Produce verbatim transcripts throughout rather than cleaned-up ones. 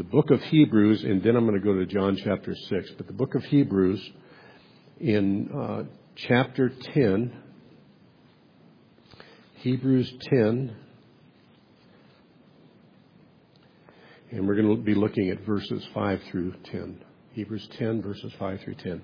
the book of Hebrews, and then I'm going to go to John chapter six. But the book of Hebrews in uh, chapter ten, Hebrews ten, and we're going to be looking at verses five through ten. Hebrews ten, verses five through ten.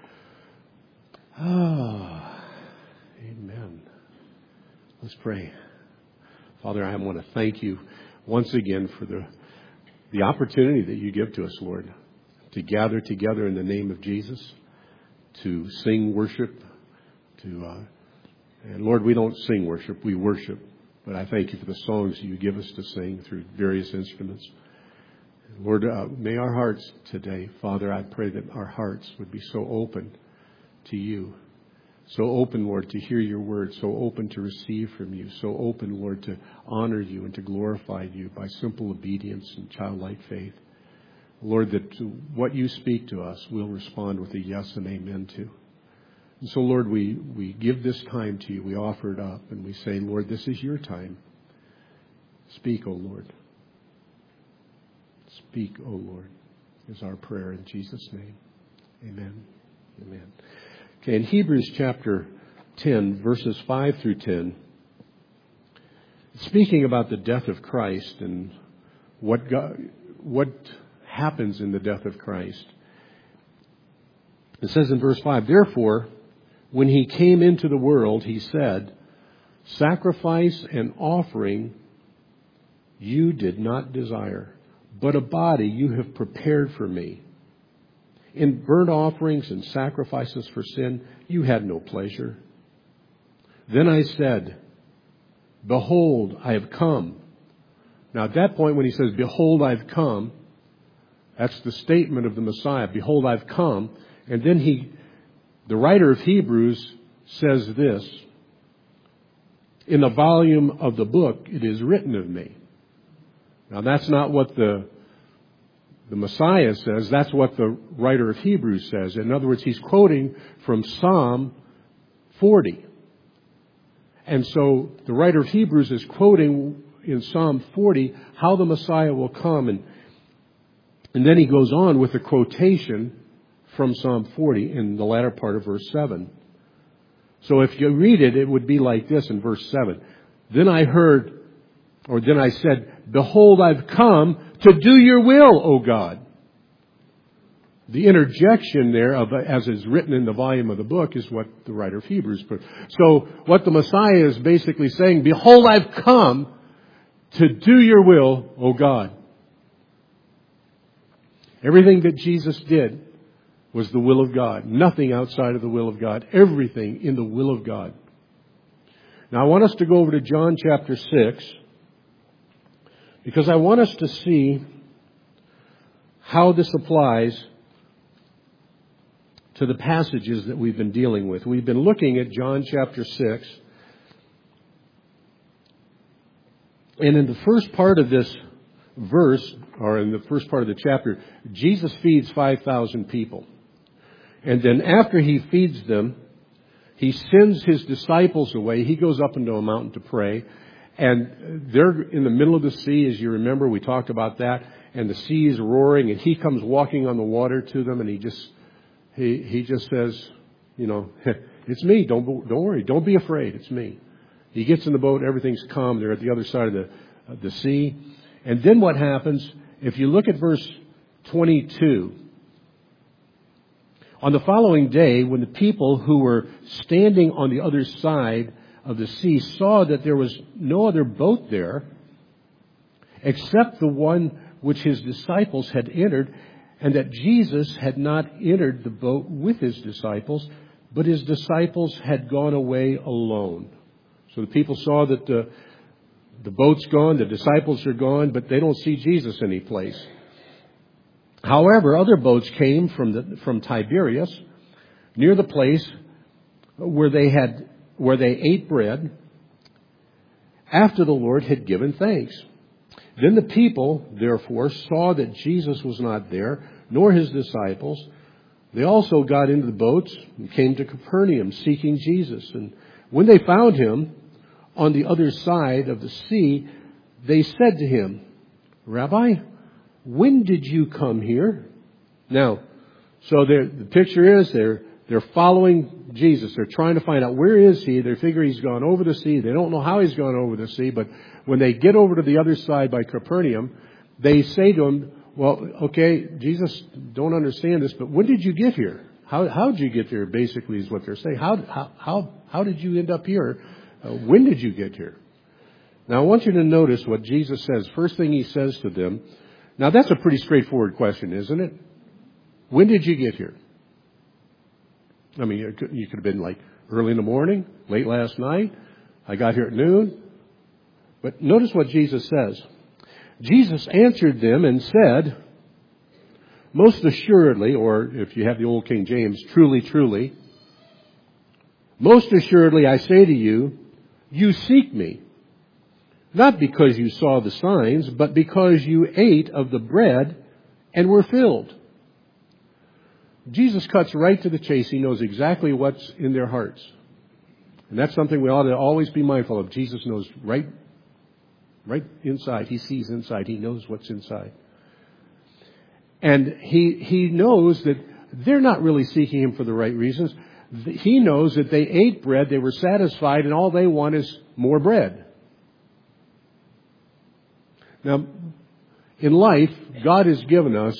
Ah, amen. Let's pray. Father, I want to thank you once again for the the opportunity that you give to us, Lord, to gather together in the name of Jesus, to sing worship, to uh, and Lord, we don't sing worship, we worship. But I thank you for the songs you give us to sing through various instruments. Lord, uh, may our hearts today, Father, I pray that our hearts would be so open to you. So open, Lord, to hear your word. So open to receive from you. So open, Lord, to honor you and to glorify you by simple obedience and childlike faith. Lord, that what you speak to us, we'll respond with a yes and amen to. And so, Lord, we, we give this time to you. We offer it up and we say, Lord, this is your time. Speak, O Lord. Speak, O Lord, is our prayer in Jesus' name. Amen. Amen. Okay, in Hebrews chapter ten, verses five through ten, speaking about the death of Christ and what God, what happens in the death of Christ. It says in verse five, therefore, when he came into the world, he said, sacrifice and offering you did not desire, but a body you have prepared for me. In burnt offerings and sacrifices for sin, you had no pleasure. Then I said, behold, I have come. Now at that point when he says, behold, I've come, that's the statement of the Messiah. Behold, I've come. And then he, the writer of Hebrews says this, in the volume of the book, it is written of me. Now that's not what the The Messiah says. That's what the writer of Hebrews says. In other words, he's quoting from Psalm forty. And so the writer of Hebrews is quoting in Psalm forty how the Messiah will come. And, and then he goes on with a quotation from Psalm forty in the latter part of verse seven. So if you read it, it would be like this in verse seven. Then I heard, or then I said, behold, I've come to do your will, O God. The interjection there, of as is written in the volume of the book, is what the writer of Hebrews put. So what the Messiah is basically saying, behold, I've come to do your will, O God. Everything that Jesus did was the will of God. Nothing outside of the will of God. Everything in the will of God. Now I want us to go over to John chapter six, because I want us to see how this applies to the passages that we've been dealing with. We've been looking at John chapter six. And in the first part of this verse, or in the first part of the chapter, Jesus feeds five thousand people. And then after he feeds them, he sends his disciples away. He goes up into a mountain to pray. And they're in the middle of the sea, as you remember. We talked about that. And the sea is roaring, and he comes walking on the water to them, and he just he he just says, you know, it's me. Don't don't worry. Don't be afraid. It's me. He gets in the boat. Everything's calm. They're at the other side of the of the sea. And then what happens? If you look at verse twenty-two. On the following day, when the people who were standing on the other side of the sea saw that there was no other boat there except the one which his disciples had entered, and that Jesus had not entered the boat with his disciples, but his disciples had gone away alone. So the people saw that the, the boat's gone, the disciples are gone, but they don't see Jesus any place. However, other boats came from the, from Tiberias, near the place where they had where they ate bread after the Lord had given thanks. Then the people, therefore, saw that Jesus was not there, nor his disciples. They also got into the boats and came to Capernaum, seeking Jesus. And when they found him on the other side of the sea, they said to him, Rabbi, when did you come here? Now, so the picture is they're, they're following Jesus. They're trying to find out where is he. They figure he's gone over the sea. They don't know how he's gone over the sea, but when they get over to the other side by Capernaum, they say to him, well, okay, Jesus, don't understand this, but when did you get here? How how did you get here, basically, is what they're saying. How how how, how did you end up here? Uh, when did you get here? Now, I want you to notice what Jesus says. First thing he says to them. Now, that's a pretty straightforward question, isn't it? When did you get here? I mean, you could, you could have been like early in the morning, late last night. I got here at noon. But notice what Jesus says. Jesus answered them and said, most assuredly, or if you have the old King James, truly, truly, most assuredly I say to you, you seek me, not because you saw the signs, but because you ate of the bread and were filled. Jesus cuts right to the chase. He knows exactly what's in their hearts. And that's something we ought to always be mindful of. Jesus knows right, right inside. He sees inside. He knows what's inside. And he he knows that they're not really seeking him for the right reasons. He knows that they ate bread, they were satisfied, and all they want is more bread. Now, in life, God has given us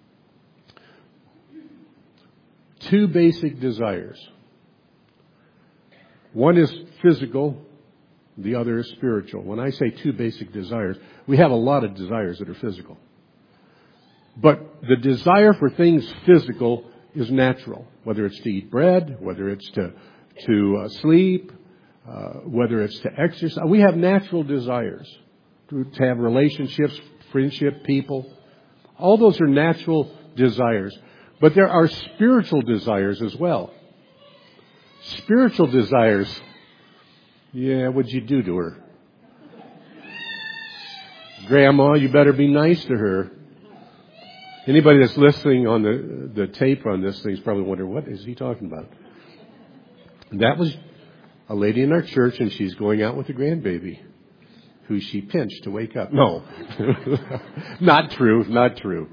two basic desires. One is physical, the other is spiritual. When I say two basic desires, we have a lot of desires that are physical. But the desire for things physical is natural, whether it's to eat bread, whether it's to to uh, sleep, uh, whether it's to exercise. We have natural desires to, to have relationships, friendship, people. All those are natural desires. But there are spiritual desires as well. Spiritual desires. Yeah, what'd you do to her? Grandma, you better be nice to her. Anybody that's listening on the the tape on this thing is probably wondering, what is he talking about? And that was a lady in our church, and she's going out with a grandbaby who she pinched to wake up. No. Not true, not true.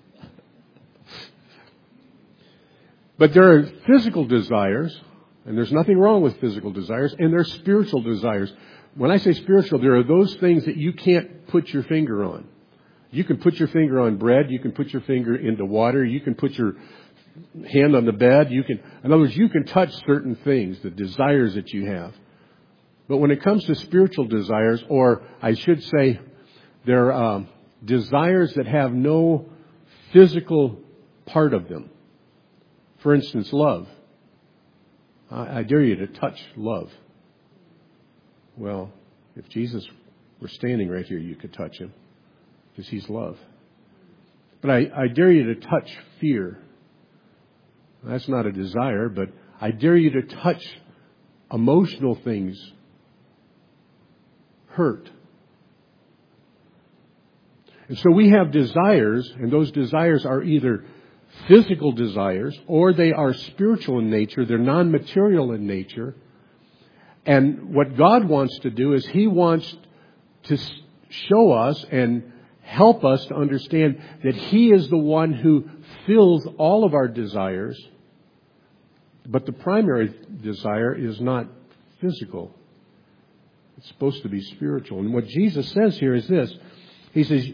But there are physical desires, and there's nothing wrong with physical desires, and there's spiritual desires. When I say spiritual, there are those things that you can't put your finger on. You can put your finger on bread. You can put your finger into water. You can put your hand on the bed. You can, in other words, you can touch certain things, the desires that you have. But when it comes to spiritual desires, or I should say, they're um, desires that have no physical part of them. For instance, love. I, I dare you to touch love. Well, if Jesus were standing right here, you could touch him. Because he's love. But I, I dare you to touch fear. That's not a desire, but I dare you to touch emotional things. Hurt. And so we have desires, and those desires are either physical desires or they are spiritual in nature. They're non-material in nature. And what God wants to do is He wants to show us and help us to understand that He is the one who fills all of our desires. But the primary desire is not physical. It's supposed to be spiritual. And what Jesus says here is this. He says,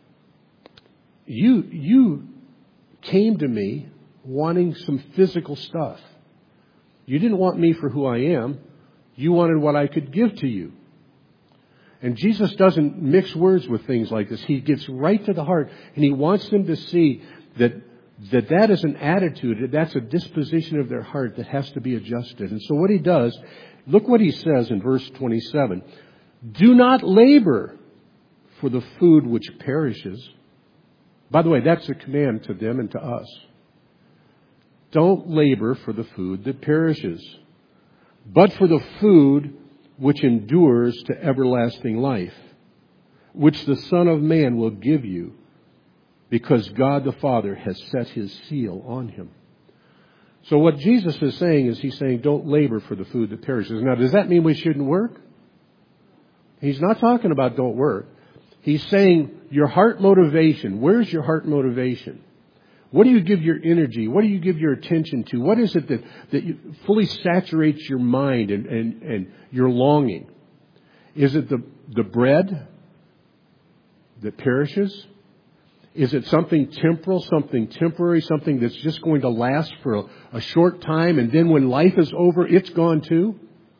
you, you came to me wanting some physical stuff. You didn't want me for who I am. You wanted what I could give to you. And Jesus doesn't mix words with things like this. He gets right to the heart, and He wants them to see that that that is an attitude, that that's a disposition of their heart that has to be adjusted. And so what He does, look what He says in verse twenty-seven. Do not labor for the food which perishes. By the way, that's a command to them and to us. Don't labor for the food that perishes, but for the food which endures to everlasting life, which the Son of Man will give you, because God the Father has set His seal on Him. So what Jesus is saying is He's saying, don't labor for the food that perishes. Now, does that mean we shouldn't work? He's not talking about don't work. He's saying your heart motivation. Where's your heart motivation? What do you give your energy? What do you give your attention to? What is it that, that you fully saturates your mind and, and, and your longing? Is it the, the bread that perishes? Is it something temporal, something temporary, something that's just going to last for a, a short time, and then when life is over, it's gone too?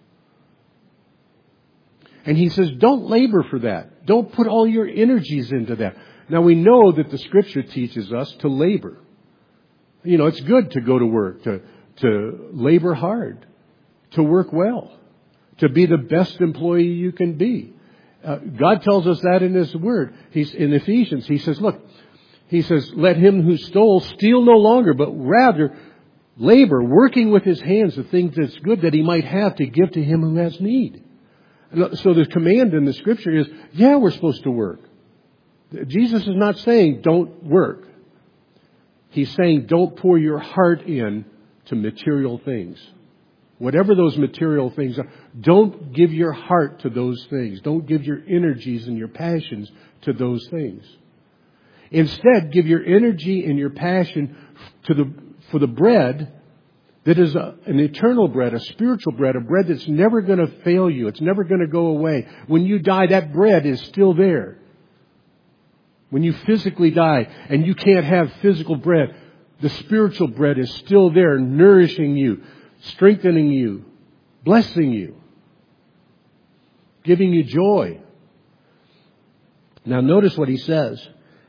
And he says, don't labor for that. Don't put all your energies into that. Now we know that the Scripture teaches us to labor. You know, it's good to go to work, to, to labor hard, to work well, to be the best employee you can be. Uh, God tells us that in His Word. He's in Ephesians. He says, look, He says, let him who stole steal no longer, but rather labor, working with his hands the things that's good that he might have to give to him who has need. So the command in the Scripture is, yeah, we're supposed to work. Jesus is not saying don't work. He's saying don't pour your heart in to material things. Whatever those material things are, don't give your heart to those things. Don't give your energies and your passions to those things. Instead, give your energy and your passion to the for the bread that is a, an eternal bread, a spiritual bread, a bread that's never going to fail you. It's never going to go away. When you die, that bread is still there. When you physically die and you can't have physical bread, the spiritual bread is still there, nourishing you, strengthening you, blessing you, giving you joy. Now notice what he says.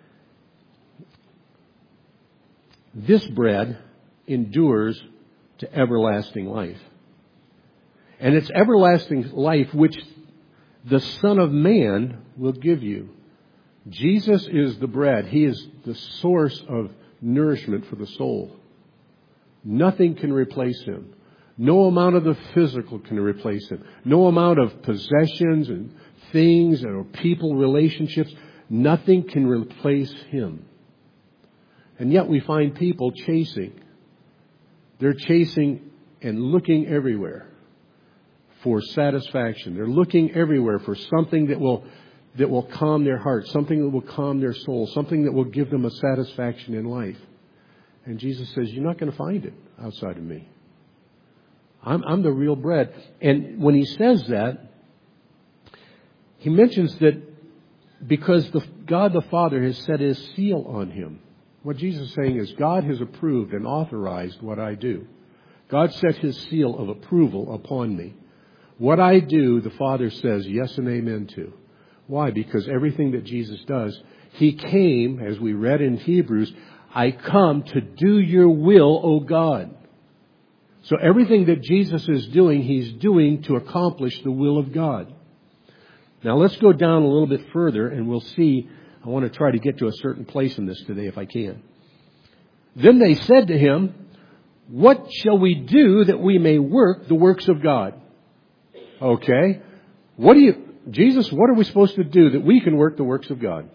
This bread endures to everlasting life. And it's everlasting life which the Son of Man will give you. Jesus is the bread. He is the source of nourishment for the soul. Nothing can replace Him. No amount of the physical can replace Him. No amount of possessions and things or people, relationships, nothing can replace Him. And yet we find people chasing. They're chasing and looking everywhere for satisfaction. They're looking everywhere for something that will that will calm their heart, something that will calm their soul, something that will give them a satisfaction in life. And Jesus says, you're not going to find it outside of me. I'm, I'm the real bread. And when He says that, He mentions that because the, God the Father has set His seal on Him. What Jesus is saying is God has approved and authorized what I do. God set His seal of approval upon me. What I do, the Father says yes and amen to. Why? Because everything that Jesus does, He came, as we read in Hebrews, I come to do your will, O God. So everything that Jesus is doing, He's doing to accomplish the will of God. Now let's go down a little bit further and we'll see. I want to try to get to a certain place in this today if I can. Then they said to Him, what shall we do that we may work the works of God? Okay. What do you, Jesus, what are we supposed to do that we can work the works of God?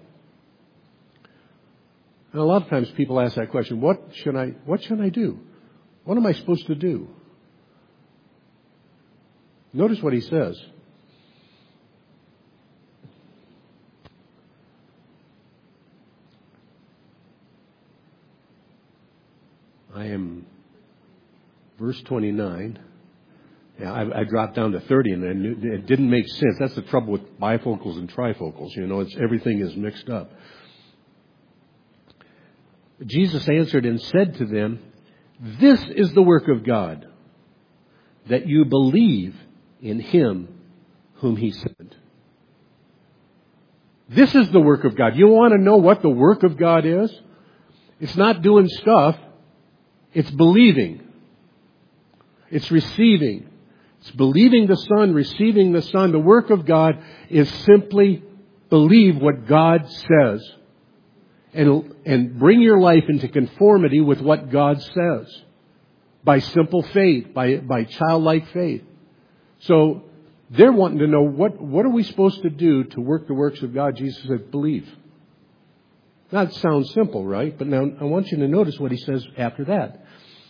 And a lot of times people ask that question, what should I, what should I do? What am I supposed to do? Notice what He says. I am, verse twenty-nine. Yeah, I, I dropped down to thirty and I knew, it didn't make sense. That's the trouble with bifocals and trifocals. You know, it's, everything is mixed up. Jesus answered and said to them, this is the work of God, that you believe in Him whom He sent. This is the work of God. You want to know what the work of God is? It's not doing stuff. It's believing. It's receiving. It's believing the Son, receiving the Son. The work of God is simply believe what God says. And, and bring your life into conformity with what God says. By simple faith, by, by childlike faith. So they're wanting to know what, what are we supposed to do to work the works of God? Jesus said, believe. That sounds simple, right? But now I want you to notice what He says after that.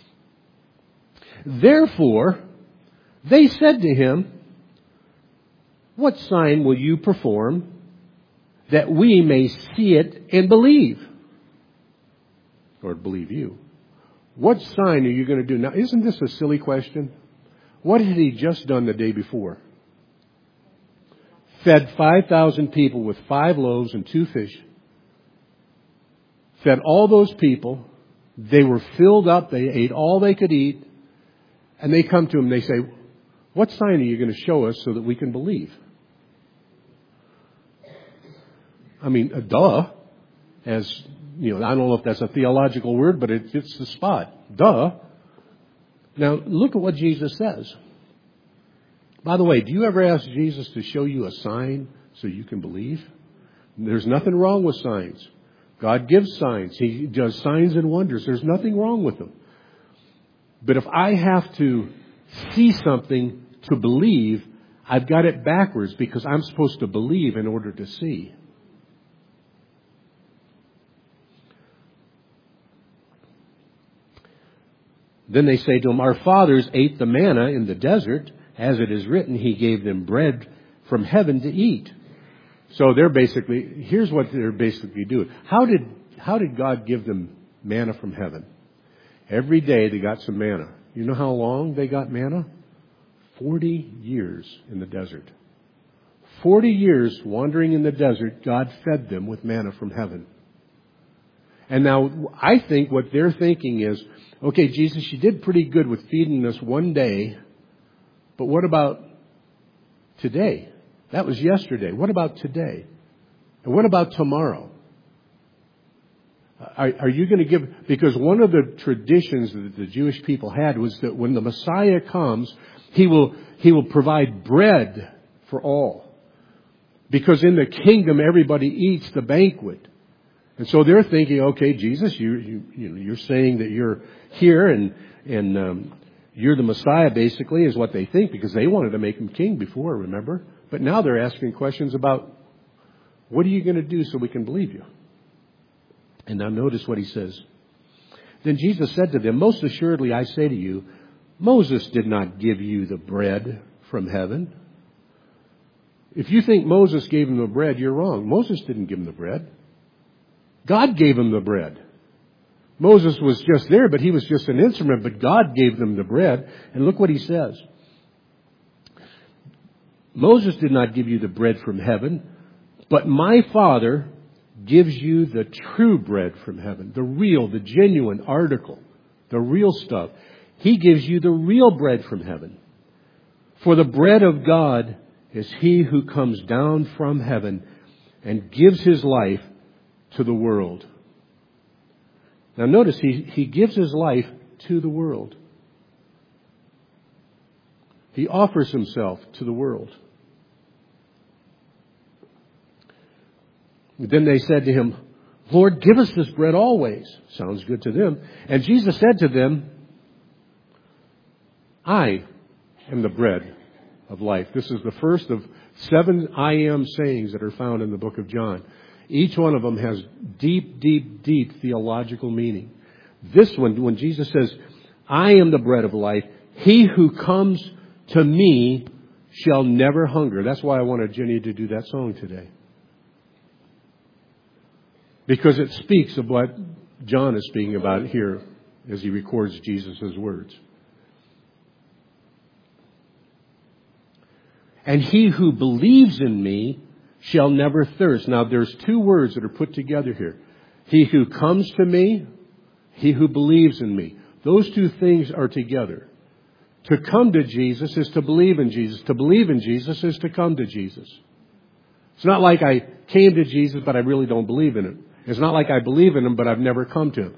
Therefore, they said to Him, what sign will you perform? that we may see it and believe. Or believe you. What sign are you going to do? Now, isn't this a silly question? What had he just done the day before? Fed five thousand people with five loaves and two fish. Fed all those people. They were filled up. They ate all they could eat. And they come to him and they say, what sign are you going to show us so that we can believe? I mean, uh, duh. As, you know, I don't know if that's a theological word, but it fits the spot. Duh. Now, look at what Jesus says. By the way, do you ever ask Jesus to show you a sign so you can believe? There's nothing wrong with signs. God gives signs. He does signs and wonders. There's nothing wrong with them. But if I have to see something to believe, I've got it backwards because I'm supposed to believe in order to see. Then they say to him, our fathers ate the manna in the desert. As it is written, he gave them bread from heaven to eat. So they're basically, here's what they're basically doing. How did, how did God give them manna from heaven? Every day they got some manna. You know how long they got manna? Forty years in the desert. Forty years wandering in the desert, God fed them with manna from heaven. And now I think what they're thinking is, okay, Jesus, you did pretty good with feeding us one day, but what about today? That was yesterday. What about today? And what about tomorrow? Are, are you going to give... Because one of the traditions that the Jewish people had was that when the Messiah comes, He will, he will provide bread for all. Because in the kingdom, everybody eats the banquet. And so they're thinking, okay, Jesus, you, you, you know, you're saying that you're here and, and um, you're the Messiah, basically, is what they think, because they wanted to make him king before, remember? But now they're asking questions about, what are you going to do so we can believe you? And now notice what he says. Then Jesus said to them, most assuredly I say to you, Moses did not give you the bread from heaven. If you think Moses gave him the bread, you're wrong. Moses didn't give him the bread. God gave him the bread. Moses was just there, but he was just an instrument, but God gave them the bread. And look what he says. Moses did not give you the bread from heaven, but my Father gives you the true bread from heaven, the real, the genuine article, the real stuff. He gives you the real bread from heaven. For the bread of God is he who comes down from heaven and gives his life to the world. Now notice, he, he gives his life to the world. He offers himself to the world. Then they said to him, Lord, give us this bread always. Sounds good to them. And Jesus said to them, I am the bread of life. This is the first of seven I am sayings that are found in the book of John. Each one of them has deep, deep, deep theological meaning. This one, when Jesus says, I am the bread of life, he who comes to me shall never hunger. That's why I wanted Jenny to do that song today. Because it speaks of what John is speaking about here as he records Jesus' words. And he who believes in me shall never thirst. Now there's two words that are put together here. He who comes to me, he who believes in me. Those two things are together. To come to Jesus is to believe in Jesus. To believe in Jesus is to come to Jesus. It's not like I came to Jesus, but I really don't believe in him. It's not like I believe in him, but I've never come to him.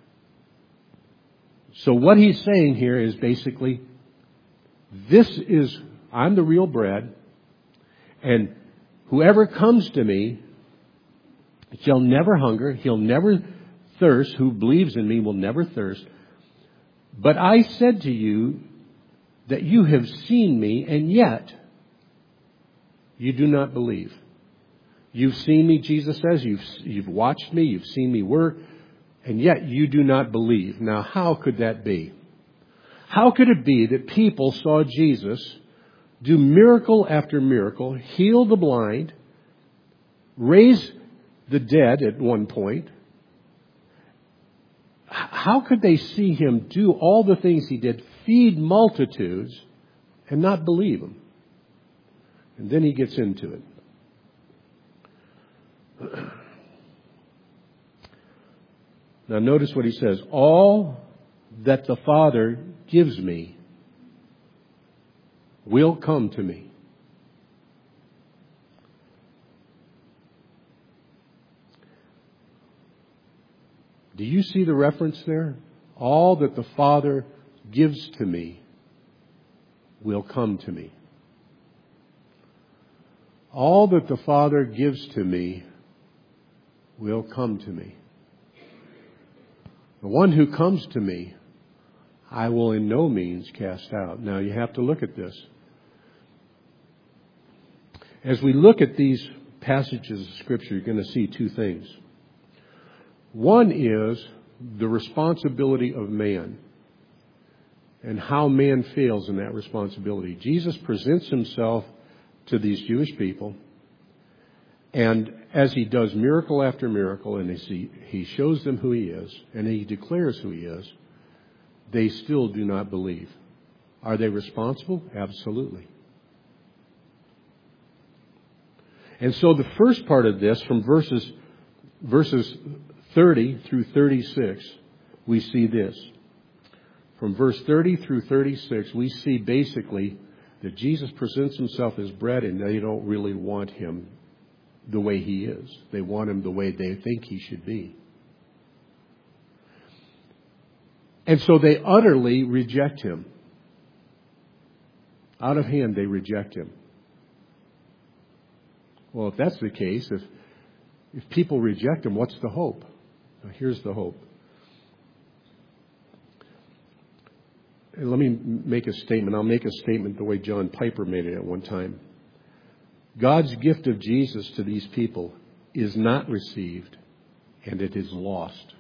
So what he's saying here is basically, this is, I'm the real bread, and whoever comes to me shall never hunger, he'll never thirst, who believes in me will never thirst. But I said to you that you have seen me, and yet you do not believe. You've seen me, Jesus says. You've, you've watched me. You've seen me work. And yet you do not believe. Now, how could that be? How could it be that people saw Jesus do miracle after miracle, heal the blind, raise the dead at one point. How could they see him do all the things he did, feed multitudes, and not believe him? And then he gets into it. Now notice what he says. All that the Father gives me will come to me. Do you see the reference there? All that the Father gives to me will come to me. All that the Father gives to me will come to me. The one who comes to me, I will in no means cast out. Now you have to look at this. As we look at these passages of Scripture, you're going to see two things. One is the responsibility of man and how man fails in that responsibility. Jesus presents himself to these Jewish people, and as he does miracle after miracle, and as he, he shows them who he is, and he declares who he is, they still do not believe. Are they responsible? Absolutely. And so the first part of this, from verses verses thirty through thirty-six, we see this. From verse thirty through thirty-six, we see basically that Jesus presents himself as bread, and they don't really want him the way he is. They want him the way they think he should be. And so they utterly reject him. Out of hand, they reject him. Well, if that's the case, if if people reject him, what's the hope? Now, here's the hope. And let me make a statement. I'll make a statement the way John Piper made it at one time. God's gift of Jesus to these people is not received, and it is lost.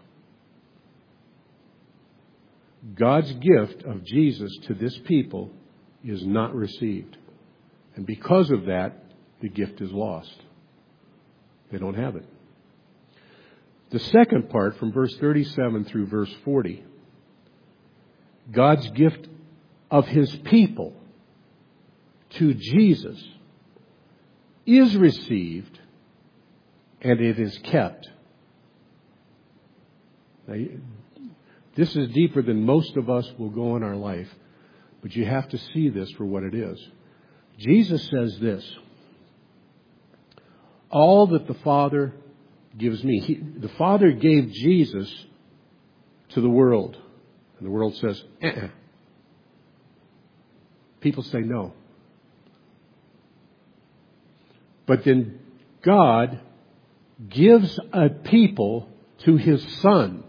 God's gift of Jesus to this people is not received. And because of that, the gift is lost. They don't have it. The second part, from verse thirty-seven through verse forty, God's gift of his people to Jesus is received, and it is kept. Now, this is deeper than most of us will go in our life, but you have to see this for what it is. Jesus says this: all that the Father gives me. He, the Father gave Jesus to the world. And the world says, eh-eh. People say no. But then God gives a people to his Son.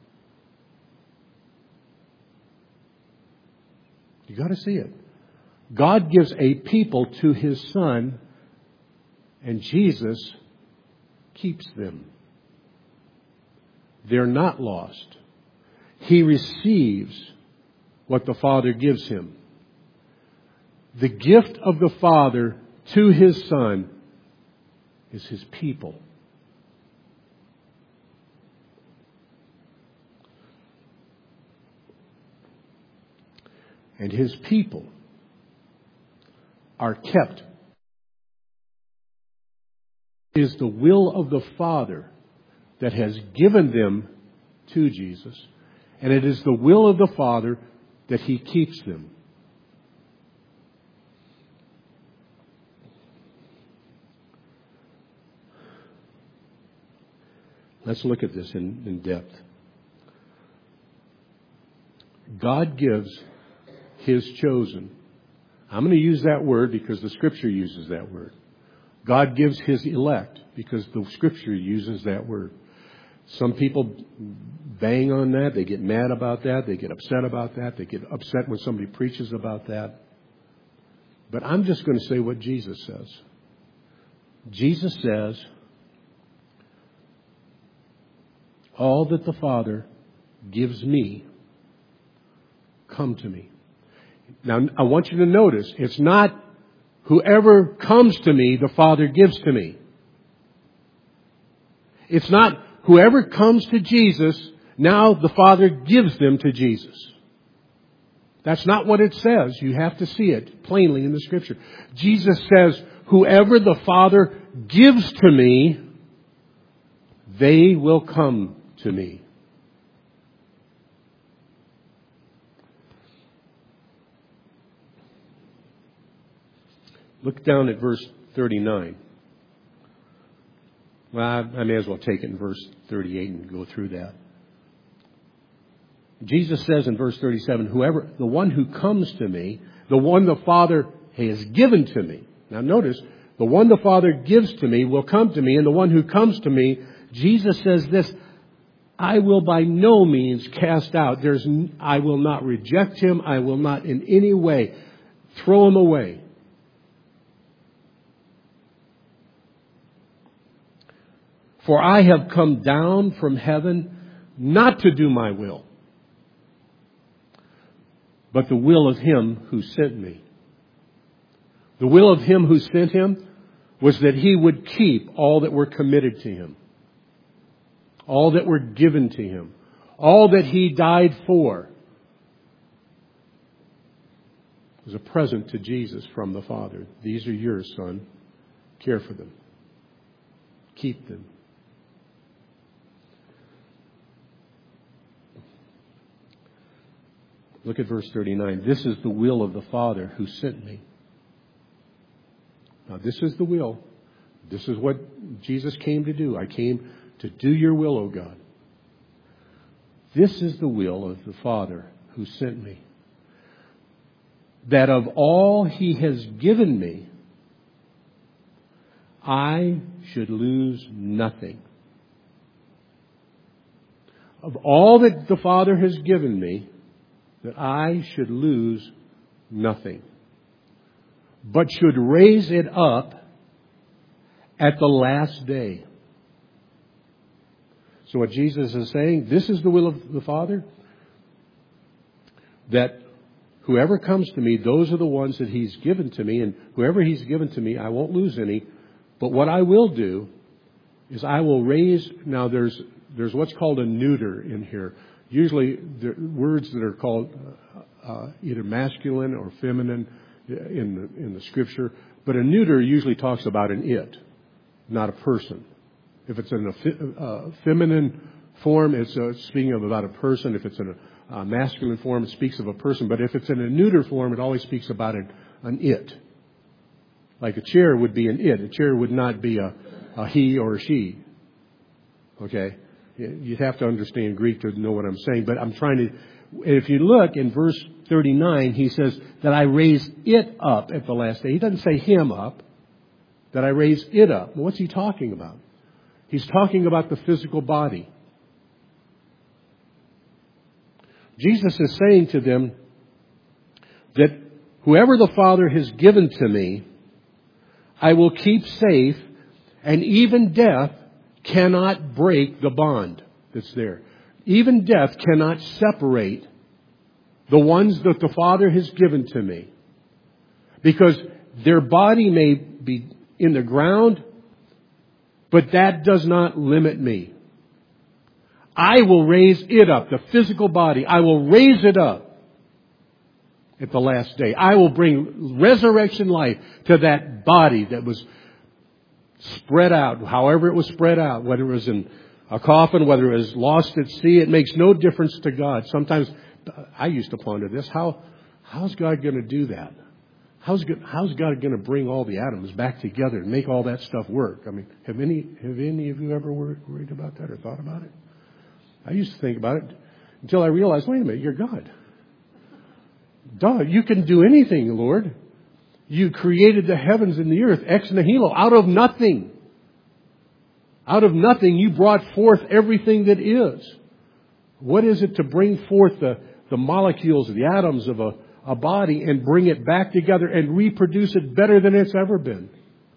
You got to see it. God gives a people to his Son, and Jesus keeps them. They're not lost. He receives what the Father gives him. The gift of the Father to his Son is his people. And his people are kept. It is the will of the Father that has given them to Jesus. And it is the will of the Father that he keeps them. Let's look at this in, in depth. God gives his chosen. I'm going to use that word because the Scripture uses that word. God gives his elect because the Scripture uses that word. Some people bang on that. They get mad about that. They get upset about that. They get upset when somebody preaches about that. But I'm just going to say what Jesus says. Jesus says, all that the Father gives me, come to me. Now, I want you to notice, it's not whoever comes to me, the Father gives to me. It's not whoever comes to Jesus, now the Father gives them to Jesus. That's not what it says. You have to see it plainly in the Scripture. Jesus says, whoever the Father gives to me, they will come to me. Look down at verse thirty-nine. Well, I, I may as well take it in verse thirty-eight and go through that. Jesus says in verse thirty-seven, whoever, the one who comes to me, the one the Father has given to me. Now notice, the one the Father gives to me will come to me, and the one who comes to me, Jesus says this, I will by no means cast out. There's, I will not reject him. I will not in any way throw him away. For I have come down from heaven not to do my will, but the will of him who sent me. The will of him who sent him was that he would keep all that were committed to him, all that were given to him, all that he died for was a present to Jesus from the Father. These are yours, son. Care for them. Keep them. Look at verse thirty-nine. This is the will of the Father who sent me. Now this is the will. This is what Jesus came to do. I came to do your will, O God. This is the will of the Father who sent me. That of all he has given me, I should lose nothing. Of all that the Father has given me, that I should lose nothing, but should raise it up at the last day. So what Jesus is saying, this is the will of the Father, that whoever comes to me, those are the ones that he's given to me, and whoever he's given to me, I won't lose any. But what I will do is I will raise, now there's there's what's called a neuter in here. Usually, there are words that are called uh, uh, either masculine or feminine in the, in the Scripture. But a neuter usually talks about an it, not a person. If it's in a uh, feminine form, it's uh, speaking of about a person. If it's in a uh, masculine form, it speaks of a person. But if it's in a neuter form, it always speaks about an, an it. Like a chair would be an it. A chair would not be a, a he or a she. Okay? You'd have to understand Greek to know what I'm saying. But I'm trying to... If you look in verse thirty-nine, he says that I raise it up at the last day. He doesn't say him up. That I raise it up. Well, what's he talking about? He's talking about the physical body. Jesus is saying to them that whoever the Father has given to me, I will keep safe, and even death cannot break the bond that's there. Even death cannot separate the ones that the Father has given to me. Because their body may be in the ground, but that does not limit me. I will raise it up, the physical body. I will raise it up at the last day. I will bring resurrection life to that body that was spread out, however it was spread out, whether it was in a coffin, whether it was lost at sea. It makes no difference to God. Sometimes I used to ponder this. How, how's God going to do that? How's God, how's God going to bring all the atoms back together and make all that stuff work? I mean, have any, have any of you ever worried about that or thought about it? I used to think about it until I realized, wait a minute, you're God. Duh, you can do anything, Lord. You created the heavens and the earth, ex nihilo, out of nothing. Out of nothing, you brought forth everything that is. What is it to bring forth the, the molecules, the atoms of a, a body and bring it back together and reproduce it better than it's ever been?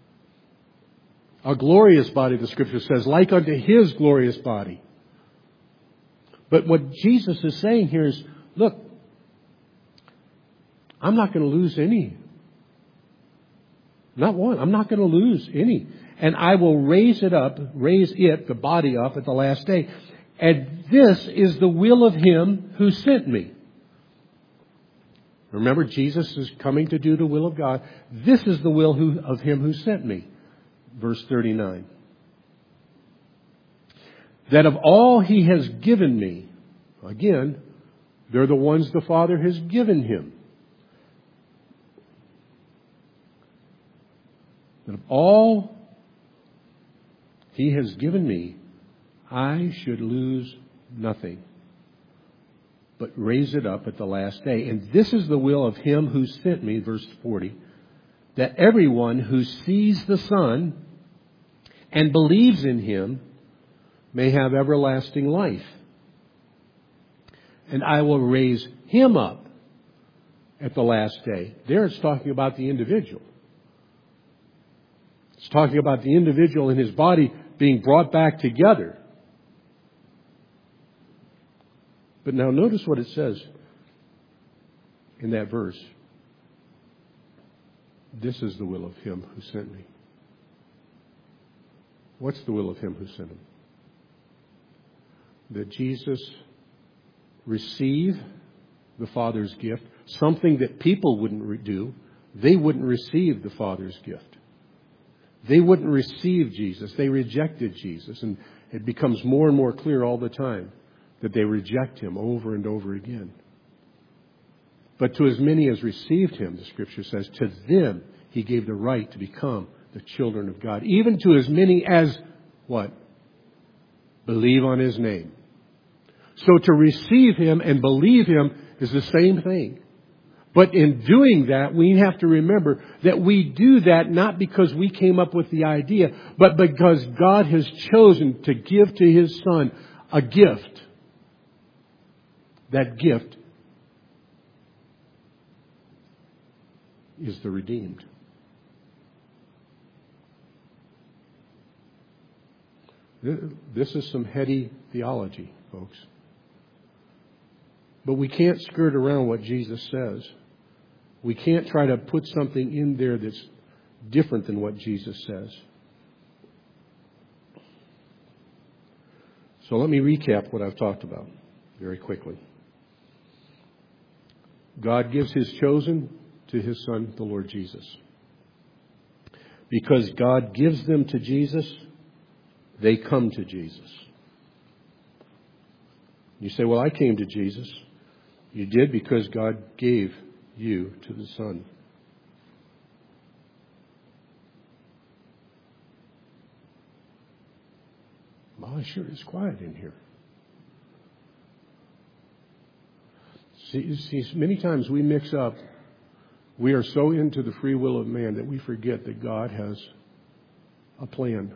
A glorious body, the Scripture says, like unto His glorious body. But what Jesus is saying here is, look, I'm not going to lose any. Not one. I'm not going to lose any. and I will raise it up, raise it, the body up at the last day. And this is the will of Him who sent me. Remember, Jesus is coming to do the will of God. This is the will who, of Him who sent me. Verse thirty-nine. That of all He has given me, again, they're the ones the Father has given Him. That of all He has given me, I should lose nothing, but raise it up at the last day. And this is the will of Him who sent me, verse forty, that everyone who sees the Son and believes in Him may have everlasting life. And I will raise him up at the last day. There it's talking about the individual. It's talking about the individual and his body being brought back together. But now notice what it says in that verse. This is the will of Him who sent me. What's the will of Him who sent Him? That Jesus receive the Father's gift, something that people wouldn't do. They wouldn't receive the Father's gift. They wouldn't receive Jesus. They rejected Jesus. And it becomes more and more clear all the time that they reject Him over and over again. But to as many as received Him, the Scripture says, to them He gave the right to become the children of God. Even to as many as, what? Believe on His name. So to receive Him and believe Him is the same thing. But in doing that, we have to remember that we do that not because we came up with the idea, but because God has chosen to give to His Son a gift. That gift is the redeemed. This is some heady theology, folks. But we can't skirt around what Jesus says. We can't try to put something in there that's different than what Jesus says. So let me recap what I've talked about very quickly. God gives His chosen to His Son, the Lord Jesus. Because God gives them to Jesus, they come to Jesus. You say, well, I came to Jesus. You did because God gave you to the Son. Well, sure it's quiet in here. See, see, many times we mix up, we are so into the free will of man that we forget that God has a plan.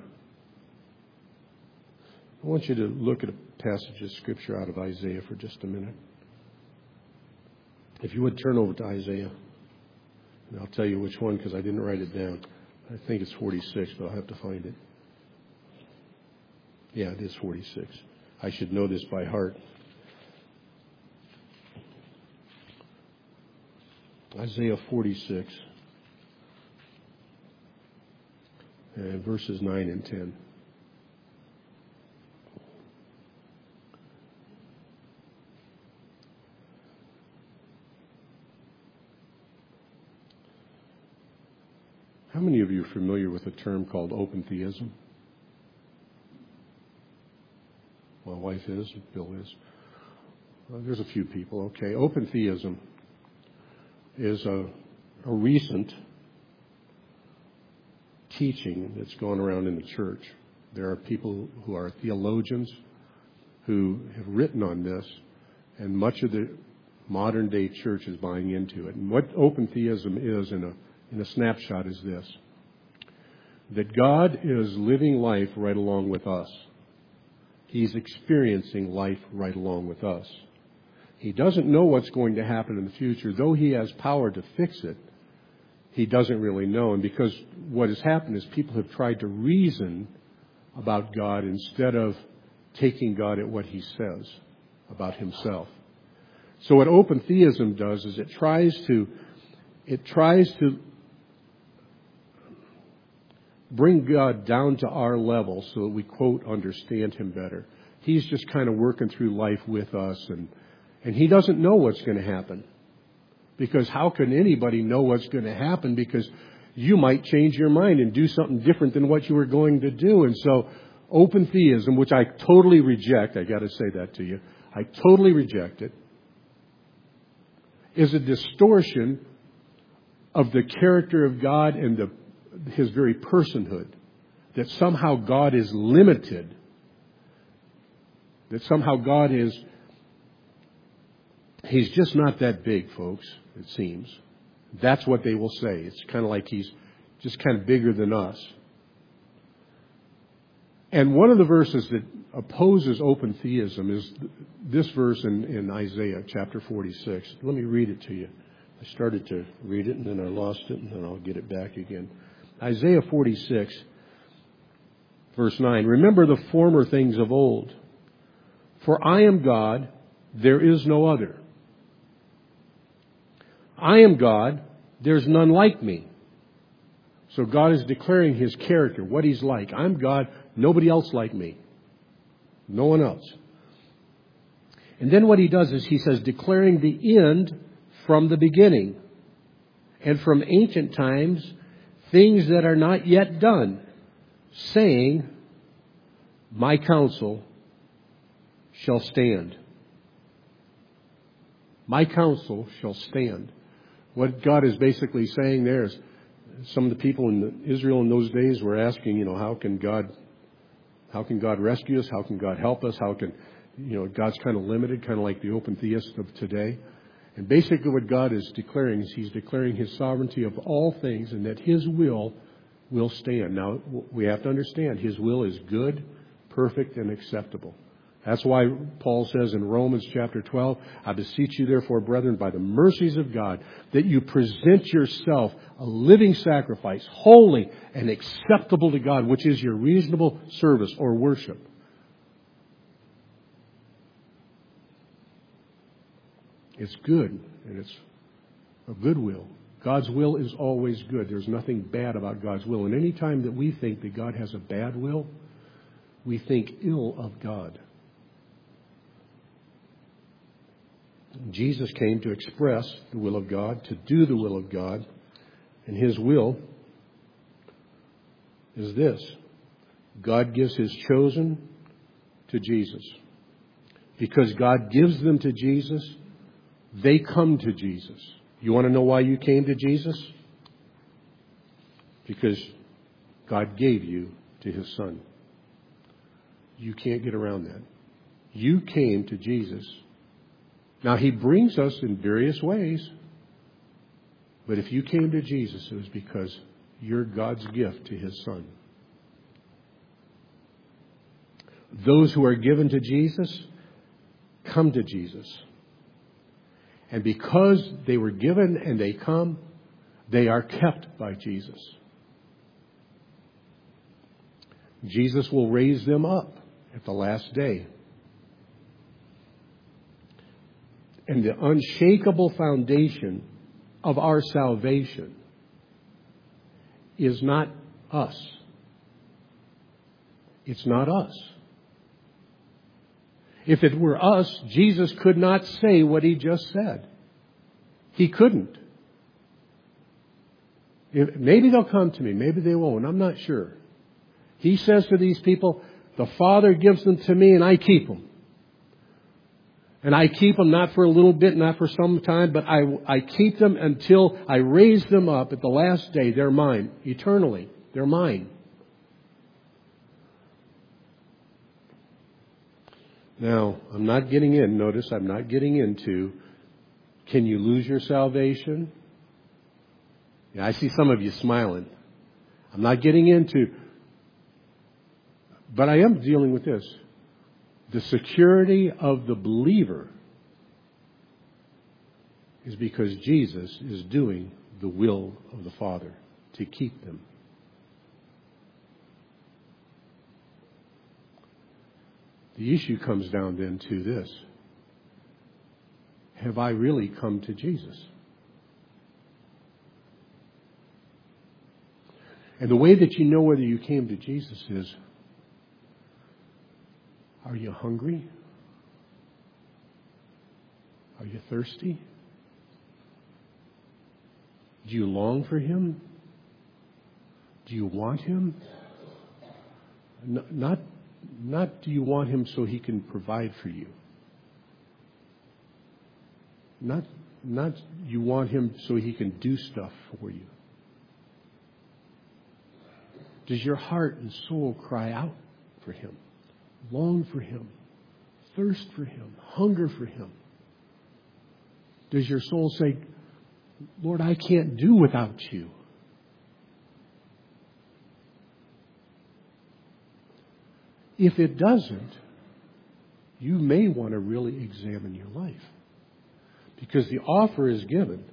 I want you to look at a passage of Scripture out of Isaiah for just a minute. If you would turn over to Isaiah, and I'll tell you which one because I didn't write it down. I think it's forty-six, but I'll have to find it. Yeah, it is forty-six. I should know this by heart. Isaiah forty-six, and verses nine and ten. How many of you are familiar with a term called open theism? My wife is, Bill is. Well, there's a few people. Okay, open theism is a, a recent teaching that's gone around in the church. There are people who are theologians who have written on this, and much of the modern day church is buying into it. And what open theism is in a in a snapshot is this: that God is living life right along with us. He's experiencing life right along with us. He doesn't know what's going to happen in the future. Though He has power to fix it, He doesn't really know. And because what has happened is people have tried to reason about God instead of taking God at what He says about Himself. So what open theism does is it tries to, it tries to bring God down to our level so that we, quote, understand Him better. He's just kind of working through life with us, and, and He doesn't know what's going to happen. Because how can anybody know what's going to happen? Because you might change your mind and do something different than what you were going to do. And so open theism, which I totally reject, I got to say that to you, I totally reject it, is a distortion of the character of God and the, His very personhood. That somehow God is limited. That somehow God is, He's just not that big, folks, it seems. That's what they will say. It's kind of like He's just kind of bigger than us. And one of the verses that opposes open theism is this verse in, in Isaiah chapter forty-six. Let me read it to you. I started to read it and then I lost it and then I'll get it back again. Isaiah forty-six, verse nine. Remember the former things of old. For I am God, there is no other. I am God, there's none like me. So God is declaring His character, what He's like. I'm God, nobody else like me. No one else. And then what He does is He says, declaring the end from the beginning. And from ancient times, things that are not yet done. Saying, my counsel shall stand. My counsel shall stand. What God is basically saying there is, some of the people in Israel in those days were asking, you know, how can God, how can God rescue us? How can God help us? How can, you know, God's kind of limited, kind of like the open theist of today. And basically what God is declaring is He's declaring His sovereignty of all things and that His will will stand. Now, we have to understand His will is good, perfect, and acceptable. That's why Paul says in Romans chapter twelve, I beseech you therefore, brethren, by the mercies of God, that you present yourself a living sacrifice, holy and acceptable to God, which is your reasonable service or worship. It's good, and it's a good will. God's will is always good. There's nothing bad about God's will. And any time that we think that God has a bad will, we think ill of God. Jesus came to express the will of God, to do the will of God. And His will is this. God gives His chosen to Jesus. Because God gives them to Jesus, they come to Jesus. You want to know why you came to Jesus? Because God gave you to His Son. You can't get around that. You came to Jesus. Now, He brings us in various ways. But if you came to Jesus, it was because you're God's gift to His Son. Those who are given to Jesus come to Jesus. And because they were given and they come, they are kept by Jesus. Jesus will raise them up at the last day. And the unshakable foundation of our salvation is not us. It's not us. If it were us, Jesus could not say what He just said. He couldn't. If, maybe they'll come to me. Maybe they won't. I'm not sure. He says to these people, the Father gives them to me and I keep them. And I keep them not for a little bit, not for some time, but I, I keep them until I raise them up at the last day. They're mine. Eternally. They're mine. Now, I'm not getting in, notice I'm not getting into, can you lose your salvation? Yeah, I see some of you smiling. I'm not getting into, but I am dealing with this. The security of the believer is because Jesus is doing the will of the Father to keep them. The issue comes down then to this. Have I really come to Jesus? And the way that you know whether you came to Jesus is, are you hungry? Are you thirsty? Do you long for Him? Do you want Him? Not, not do you want Him so He can provide for you. Not, not you want Him so He can do stuff for you. Does your heart and soul cry out for Him? Long for Him? Thirst for Him? Hunger for Him? Does your soul say, Lord, I can't do without You? If it doesn't, you may want to really examine your life. Because the offer is given.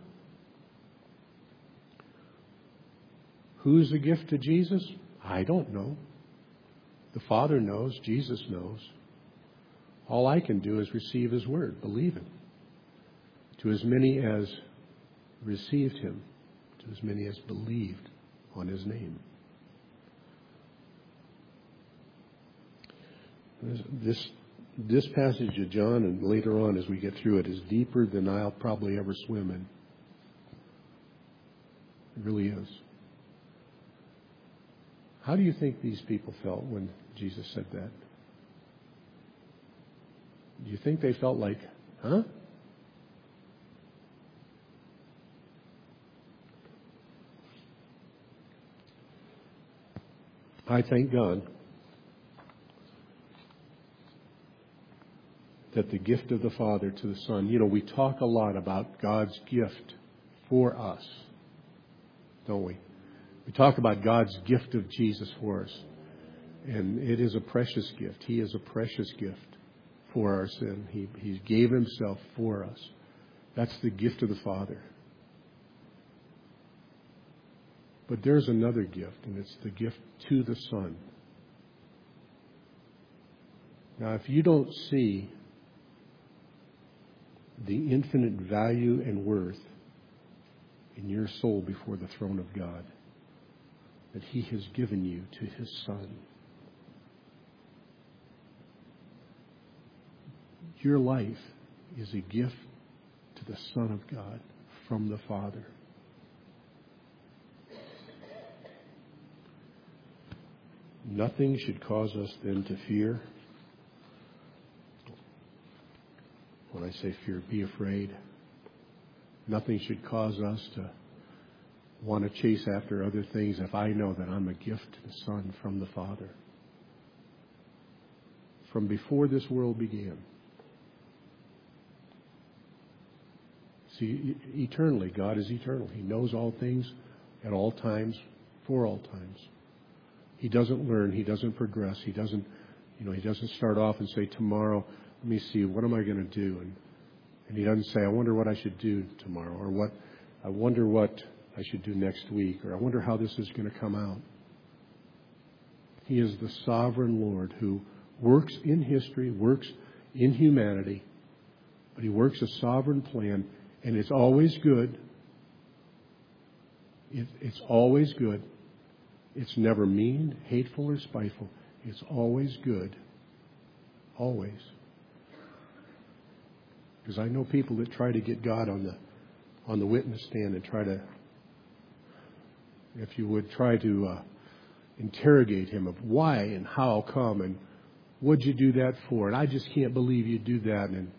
Who's the gift to Jesus? I don't know. The Father knows. Jesus knows. All I can do is receive His word, believe it. To as many as received Him, to as many as believed on His name. This this passage of John, and later on as we get through it, is deeper than I'll probably ever swim in. It really is. How do you think these people felt when Jesus said that? Do you think they felt like, huh? I thank God that the gift of the Father to the Son, you know, we talk a lot about God's gift for us, don't we? We talk about God's gift of Jesus for us. And it is a precious gift. He is a precious gift for our sin. He, he gave Himself for us. That's the gift of the Father. But there's another gift, and it's the gift to the Son. Now, if you don't see the infinite value and worth in your soul before the throne of God that He has given you to His Son, your life is a gift to the Son of God from the Father. Nothing should cause us then to fear. When I say fear, be afraid. Nothing should cause us to want to chase after other things if I know that I'm a gift to the Son from the Father. From before this world began. See, eternally, God is eternal. He knows all things at all times, for all times. He doesn't learn. He doesn't progress. He doesn't, you know, He doesn't start off and say, tomorrow, let me see, what am I going to do? And, and He doesn't say, I wonder what I should do tomorrow, or what, I wonder what I should do next week, or I wonder how this is going to come out. He is the sovereign Lord who works in history, works in humanity, but He works a sovereign plan, and it's always good. It, it's always good. It's never mean, hateful, or spiteful. It's always good. Always. Because I know people that try to get God on the on the witness stand and try to, if you would, try to uh, interrogate Him of why and how come and what'd you do that for? And I just can't believe you do that. And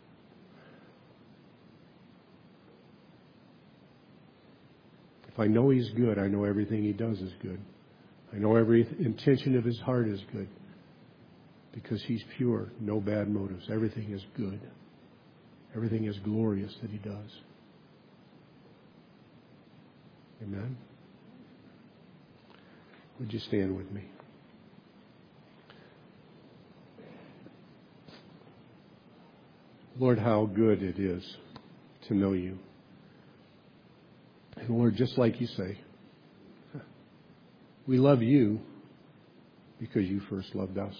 if I know He's good, I know everything He does is good. I know every intention of His heart is good. Because He's pure, no bad motives. Everything is good. Everything is glorious that He does. Amen? Would you stand with me? Lord, how good it is to know You. And Lord, just like You say, we love You because You first loved us.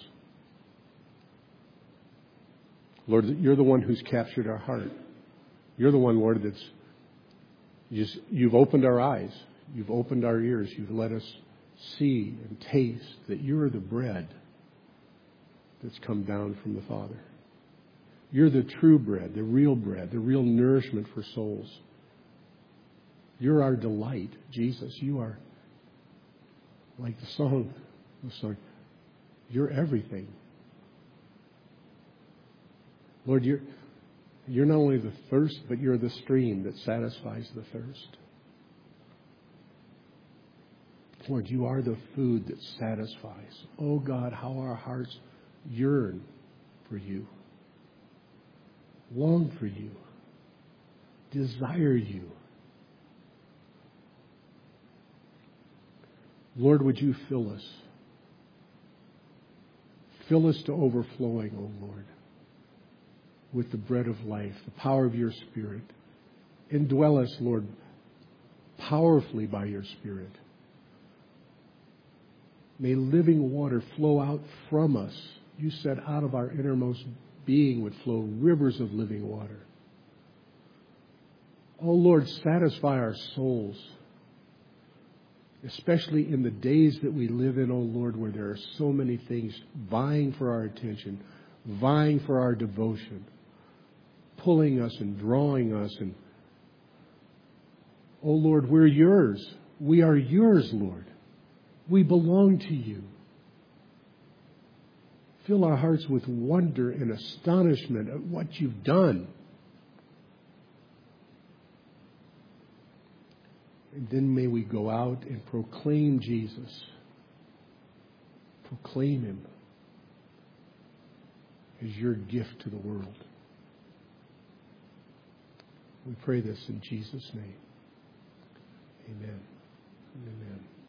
Lord, You're the one who's captured our heart. You're the one, Lord, that's just, You've opened our eyes. You've opened our ears. You've let us see and taste that you're the bread that's come down from the Father. You're the true bread, the real bread, the real nourishment for souls. You're our delight, Jesus. You are, like the song, the song, you're everything. Lord, you're, you're not only the thirst, but you're the stream that satisfies the thirst. Lord, you are the food that satisfies. Oh God, how our hearts yearn for you, long for you, desire you. Lord, would you fill us? Fill us to overflowing, oh Lord, with the bread of life, the power of your Spirit. Indwell us, Lord, powerfully by your Spirit. May living water flow out from us. You said out of our innermost being would flow rivers of living water. Oh Lord, satisfy our souls, especially in the days that we live in, oh Lord, where there are so many things vying for our attention, vying for our devotion, pulling us and drawing us. And oh Lord, we're yours. We are yours, Lord. We belong to you. Fill our hearts with wonder and astonishment at what you've done. And then may we go out and proclaim Jesus. Proclaim him as your gift to the world. We pray this in Jesus' name. Amen. Amen.